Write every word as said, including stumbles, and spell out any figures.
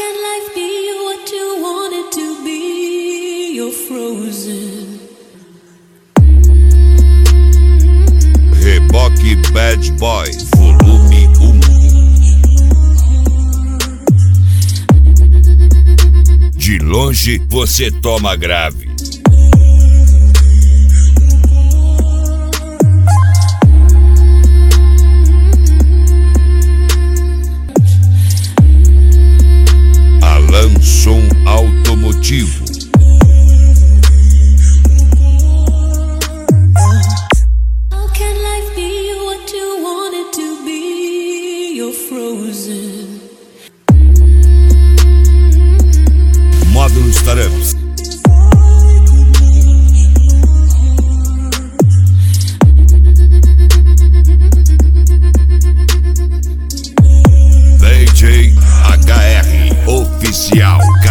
can life be what you want it to be? You're frozen. Reboque Bad Boy, volume um. De longe você toma grave. Alan Som Automotivo. How can life be what you want it to be? You're frozen. Módulo Startups. D J H R Oficial.